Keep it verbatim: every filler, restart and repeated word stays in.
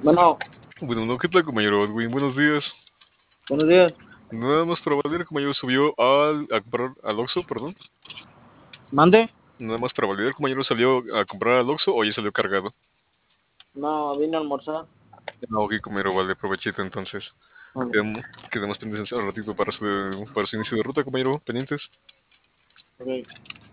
Bueno, Bueno, no, ¿qué tal, compañero Edwin? Buenos días. buenos días. Nada más para validar, el compañero subió al, a comprar al Oxxo, perdón. ¿Mande? Nada más para validar, el compañero salió a comprar al Oxxo o ya salió cargado. No, vine a almorzar. Ah, ok, compañero, vale, provechito entonces. Vale. Quedamos, quedamos pendientes un ratito para su, para su inicio de ruta, compañero, pendientes. Ok.